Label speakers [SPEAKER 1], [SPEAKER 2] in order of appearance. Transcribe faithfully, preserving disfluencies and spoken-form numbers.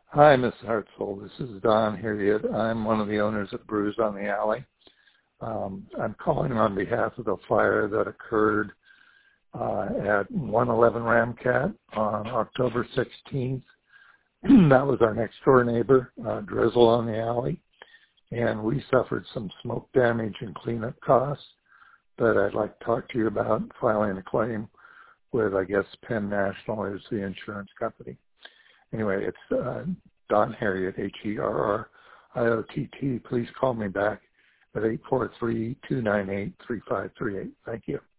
[SPEAKER 1] Hi, Miss Hartzell. This is Don Harriet. I'm one of the owners of Brews on the Alley. Um, I'm calling on behalf of the fire that occurred uh, at one eleven Ramcat on October sixteenth. That was our next door neighbor, uh, Drizzle on the Alley, and we suffered some smoke damage and cleanup costs that I'd like to talk to you about, filing a claim with, I guess, Penn National is the insurance company. Anyway, it's uh, Don Harriet, H E R R I O T T. Please call me back at eight four three, two nine eight, three five three eight. Thank you.